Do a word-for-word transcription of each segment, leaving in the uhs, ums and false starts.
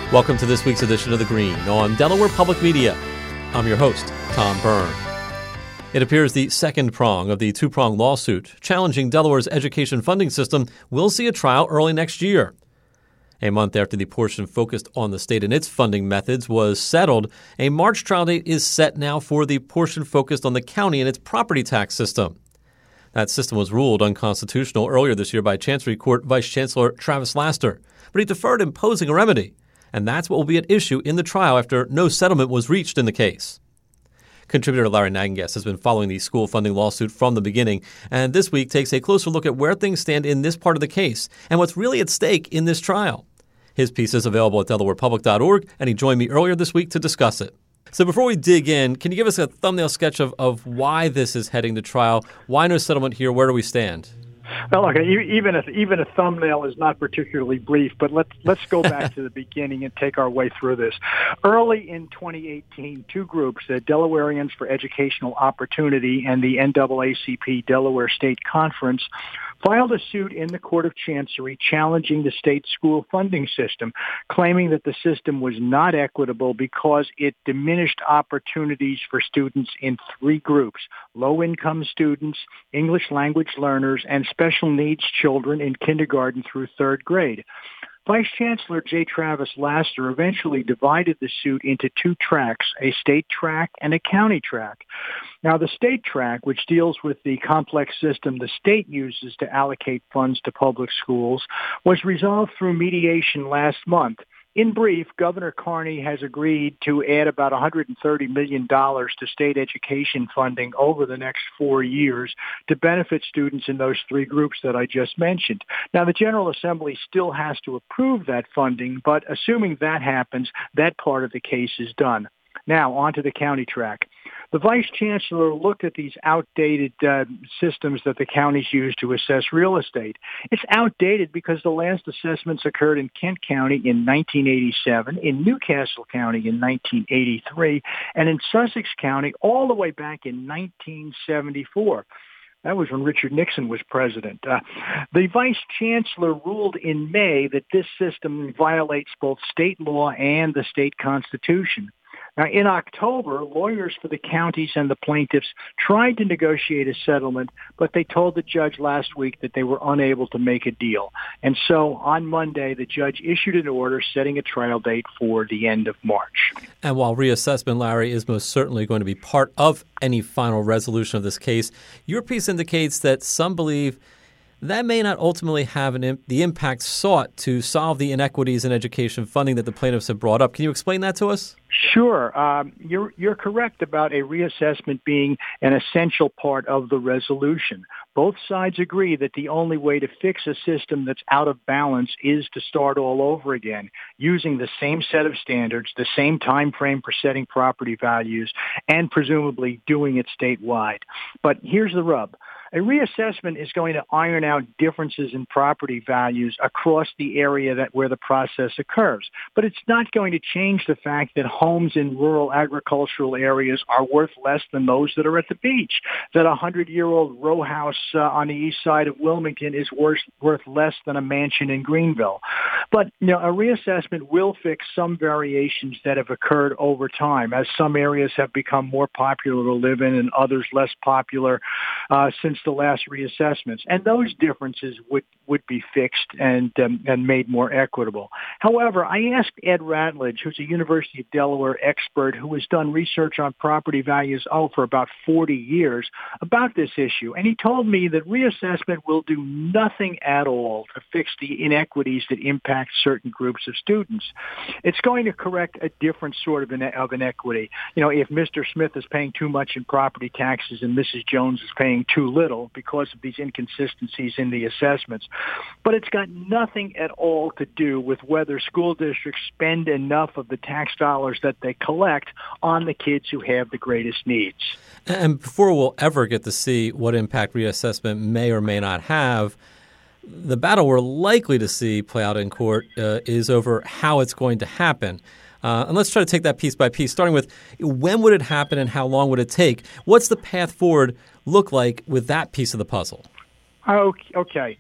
Welcome to this week's edition of The Green on Delaware Public Media. I'm your host, Tom Byrne. It appears the second prong of the two-prong lawsuit challenging Delaware's education funding system will see a trial early next year. A month after the portion focused on the state and its funding methods was settled, a March trial date is set now for the portion focused on the county and its property tax system. That system was ruled unconstitutional earlier this year by Chancery Court Vice Chancellor Travis Laster, but he deferred imposing a remedy. And that's what will be at issue in the trial after no settlement was reached in the case. Contributor Larry Nagengas has been following the school funding lawsuit from the beginning, and this week takes a closer look at where things stand in this part of the case and what's really at stake in this trial. His piece is available at delaware public dot org, and he joined me earlier this week to discuss it. So before we dig in, can you give us a thumbnail sketch of, of why this is heading to trial? Why no settlement here? Where do we stand? Well, look, even a, even a thumbnail is not particularly brief, but let's let's go back to the beginning and take our way through this. Early in twenty eighteen, two groups, the Delawareans for Educational Opportunity and the N double A C P Delaware State Conference, filed a suit in the Court of Chancery challenging the state school funding system, claiming that the system was not equitable because it diminished opportunities for students in three groups: low-income students, English language learners, and special needs children in kindergarten through third grade. Vice Chancellor J. Travis Laster eventually divided the suit into two tracks, a state track and a county track. Now, the state track, which deals with the complex system the state uses to allocate funds to public schools, was resolved through mediation last month. In brief, Governor Carney has agreed to add about one hundred thirty million dollars to state education funding over the next four years to benefit students in those three groups that I just mentioned. Now, the General Assembly still has to approve that funding, but assuming that happens, that part of the case is done. Now, on to the county track. The Vice Chancellor looked at these outdated uh, systems that the counties use to assess real estate. It's outdated because the last assessments occurred in Kent County in nineteen eighty-seven, in Newcastle County in nineteen eighty-three, and in Sussex County all the way back in nineteen seventy-four. That was when Richard Nixon was president. Uh, the vice chancellor ruled in May that this system violates both state law and the state constitution. Now, in October, lawyers for the counties and the plaintiffs tried to negotiate a settlement, but they told the judge last week that they were unable to make a deal. And so on Monday, the judge issued an order setting a trial date for the end of March. And while reassessment, Larry, is most certainly going to be part of any final resolution of this case, your piece indicates that some believe that may not ultimately have an imp- the impact sought to solve the inequities in education funding that the plaintiffs have brought up. Can you explain that to us? Sure. Um, you're, you're correct about a reassessment being an essential part of the resolution. Both sides agree that the only way to fix a system that's out of balance is to start all over again, using the same set of standards, the same time frame for setting property values, and presumably doing it statewide. But here's the rub. A reassessment is going to iron out differences in property values across the area that where the process occurs. But it's not going to change the fact that homes in rural agricultural areas are worth less than those that are at the beach, that a hundred-year-old row house uh, on the east side of Wilmington is worth, worth less than a mansion in Greenville. But you know, a reassessment will fix some variations that have occurred over time, as some areas have become more popular to live in and others less popular uh, since the last reassessments, and those differences would, would be fixed and um, and made more equitable. However, I asked Ed Ratledge, who's a University of Delaware expert who has done research on property values oh, for about forty years, about this issue, and he told me that reassessment will do nothing at all to fix the inequities that impact certain groups of students. It's going to correct a different sort of, ine- of inequity. You know, if Mister Smith is paying too much in property taxes and Missus Jones is paying too little, because of these inconsistencies in the assessments. But it's got nothing at all to do with whether school districts spend enough of the tax dollars that they collect on the kids who have the greatest needs. And before we'll ever get to see what impact reassessment may or may not have, the battle we're likely to see play out in court uh, is over how it's going to happen. Uh, and let's try to take that piece by piece, starting with when would it happen and how long would it take? What's the path forward look like with that piece of the puzzle? Okay.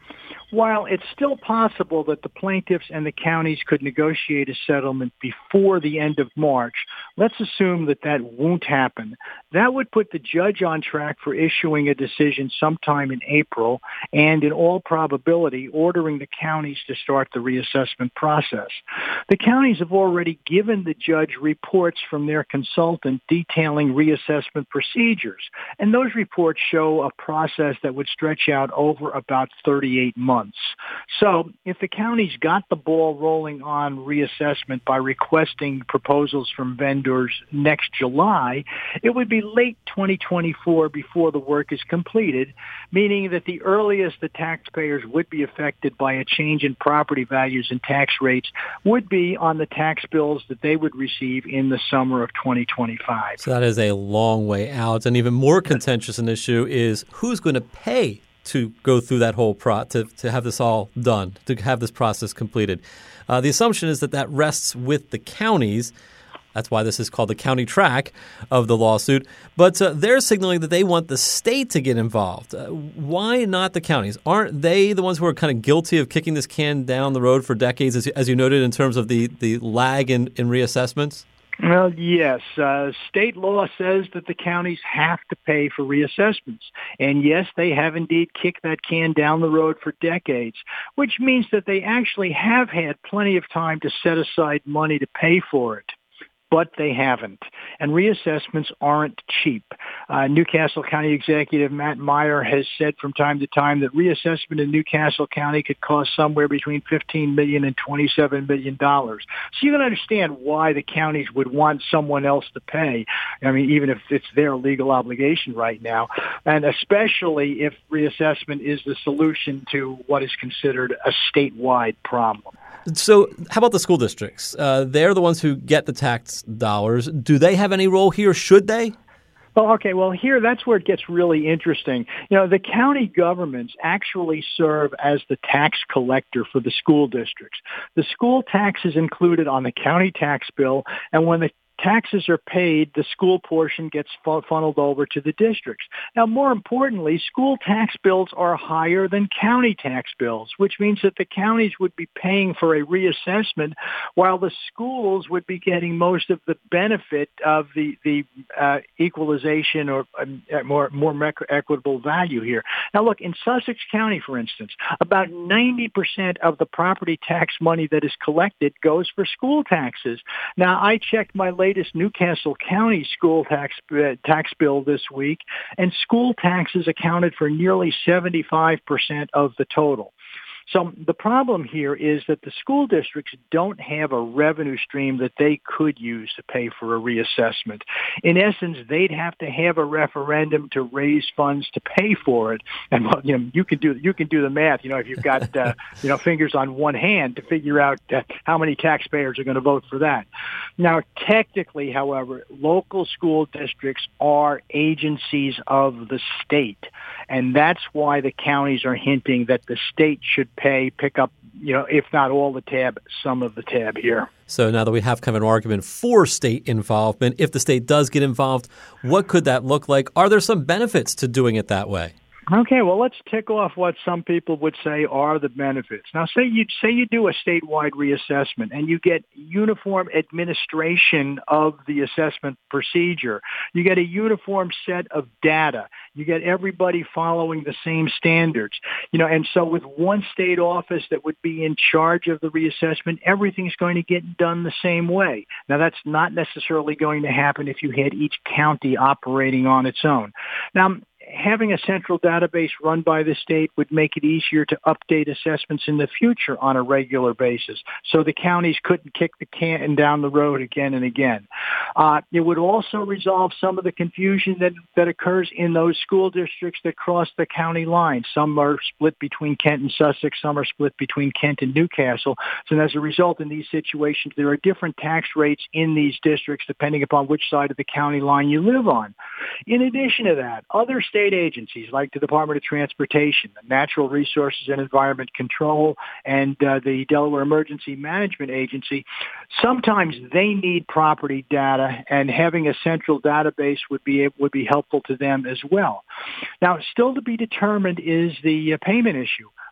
While it's still possible that the plaintiffs and the counties could negotiate a settlement before the end of March, let's assume that that won't happen. That would put the judge on track for issuing a decision sometime in April and, in all probability, ordering the counties to start the reassessment process. The counties have already given the judge reports from their consultant detailing reassessment procedures, and those reports show a process that would stretch out over about thirty-eight months. So if the counties got the ball rolling on reassessment by requesting proposals from vendors next July, it would be late twenty twenty-four before the work is completed, meaning that the earliest the taxpayers would be affected by a change in property values and tax rates would be on the tax bills that they would receive in the summer of twenty twenty-five. So that is a long way out. And even more contentious an issue is who's going to pay to go through that whole pro to, to have this all done, to have this process completed. Uh, the assumption is that that rests with the counties. That's why this is called the county track of the lawsuit. But uh, they're signaling that they want the state to get involved. Uh, why not the counties? Aren't they the ones who are kind of guilty of kicking this can down the road for decades, as you, as you noted, in terms of the, the lag in, in reassessments? Well, yes. Uh, state law says that the counties have to pay for reassessments. And yes, they have indeed kicked that can down the road for decades, which means that they actually have had plenty of time to set aside money to pay for it. But they haven't. And reassessments aren't cheap. Uh, Newcastle County Executive Matt Meyer has said from time to time that reassessment in Newcastle County could cost somewhere between fifteen million dollars and twenty-seven million dollars. So you can understand why the counties would want someone else to pay. I mean, even if it's their legal obligation right now. And especially if reassessment is the solution to what is considered a statewide problem. So how about the school districts? Uh, they're the ones who get the tax dollars. Do they have any role here? Should they? Well, okay, well, here, that's where it gets really interesting. You know, the county governments actually serve as the tax collector for the school districts. The school tax is included on the county tax bill, and when the taxes are paid, the school portion gets funneled over to the districts. Now, more importantly, school tax bills are higher than county tax bills, which means that the counties would be paying for a reassessment while the schools would be getting most of the benefit of the, the uh, equalization or uh, more, more equitable value here. Now, look, in Sussex County, for instance, about ninety percent of the property tax money that is collected goes for school taxes. Now, I checked my latest Newcastle County school tax uh, tax bill this week, and school taxes accounted for nearly seventy-five percent of the total. So the problem here is that the school districts don't have a revenue stream that they could use to pay for a reassessment. In essence, they'd have to have a referendum to raise funds to pay for it. And well, you know, you can do you can do the math. You know, if you've got uh, you know fingers on one hand to figure out uh, how many taxpayers are going to vote for that. Now, technically, however, local school districts are agencies of the state, and that's why the counties are hinting that the state should pay, pick up, you know, if not all the tab, some of the tab here. So now that we have kind of an argument for state involvement, if the state does get involved, what could that look like? Are there some benefits to doing it that way? Okay, well, let's tick off what some people would say are the benefits. Now, say you say you do a statewide reassessment and you get uniform administration of the assessment procedure. You get a uniform set of data. You get everybody following the same standards. You know, and so with one state office that would be in charge of the reassessment, everything's going to get done the same way. Now, that's not necessarily going to happen if you had each county operating on its own. Now, having a central database run by the state would make it easier to update assessments in the future on a regular basis, so the counties couldn't kick the can down the road again and again. Uh, it would also resolve some of the confusion that, that occurs in those school districts that cross the county line. Some are split between Kent and Sussex, some are split between Kent and Newcastle. So as a result, in these situations, there are different tax rates in these districts depending upon which side of the county line you live on. In addition to that, other state agencies like the Department of Transportation, the Natural Resources and Environment Control, and uh, the Delaware Emergency Management Agency, sometimes they need property data, and having a central database would be would be helpful to them as well. Now, still to be determined is the uh, payment issue.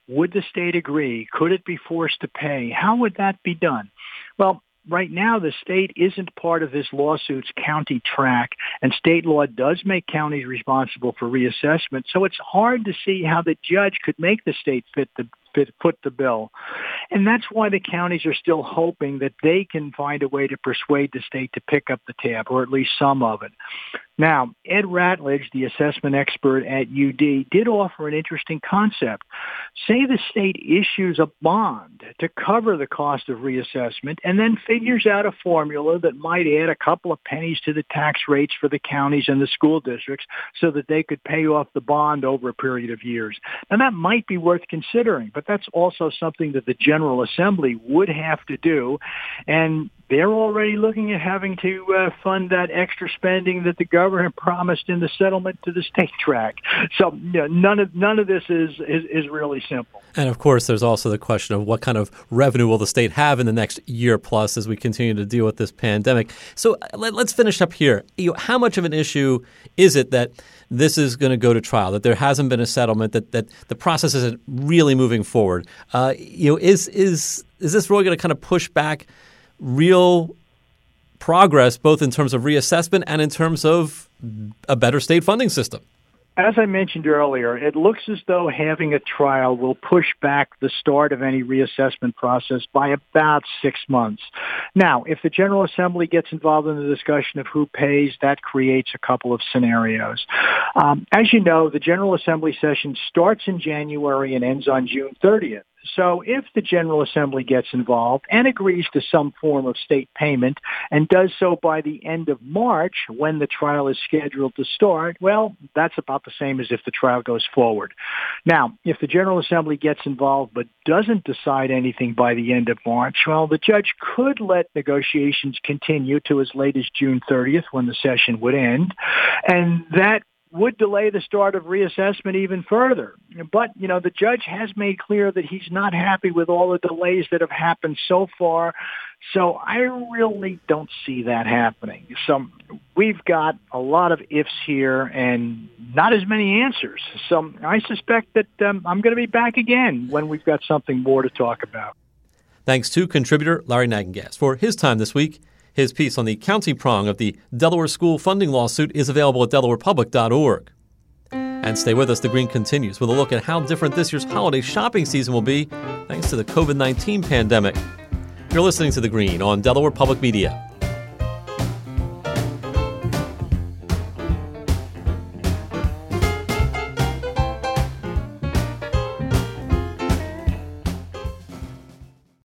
Would the state agree? Could it be forced to pay? How would that be done? Well, right now, the state isn't part of this lawsuit's county track, and state law does make counties responsible for reassessment, so it's hard to see how the judge could make the state fit the foot the bill. And that's why the counties are still hoping that they can find a way to persuade the state to pick up the tab, or at least some of it. Now, Ed Ratledge, the assessment expert at U D, did offer an interesting concept. Say the state issues a bond to cover the cost of reassessment and then figures out a formula that might add a couple of pennies to the tax rates for the counties and the school districts so that they could pay off the bond over a period of years. Now, that might be worth considering, but that's also something that the General Assembly would have to do, and they're already looking at having to uh, fund that extra spending that the governor promised in the settlement to the state track. So you know, none of none of this is, is is really simple. And of course, there's also the question of what kind of revenue will the state have in the next year plus as we continue to deal with this pandemic. So let, let's finish up here. You know, how much of an issue is it that this is going to go to trial, that there hasn't been a settlement, that, that the process isn't really moving forward? Uh, you know, is is is this really going to kind of push back real progress, both in terms of reassessment and in terms of a better state funding system? As I mentioned earlier, it looks as though having a trial will push back the start of any reassessment process by about six months. Now, if the General Assembly gets involved in the discussion of who pays, that creates a couple of scenarios. Um, as you know, the General Assembly session starts in January and ends on June thirtieth. So if the General Assembly gets involved and agrees to some form of state payment and does so by the end of March when the trial is scheduled to start, well, that's about the same as if the trial goes forward. Now, if the General Assembly gets involved but doesn't decide anything by the end of March, well, the judge could let negotiations continue to as late as June thirtieth when the session would end, and that would delay the start of reassessment even further. But, you know, the judge has made clear that he's not happy with all the delays that have happened so far. So I really don't see that happening. So we've got a lot of ifs here and not as many answers. So I suspect that um, I'm going to be back again when we've got something more to talk about. Thanks to contributor Larry Nagengast for his time this week. His piece on the county prong of the Delaware school funding lawsuit is available at delaware public dot org. And stay with us. The Green continues with a look at how different this year's holiday shopping season will be thanks to the covid nineteen pandemic. You're listening to The Green on Delaware Public Media.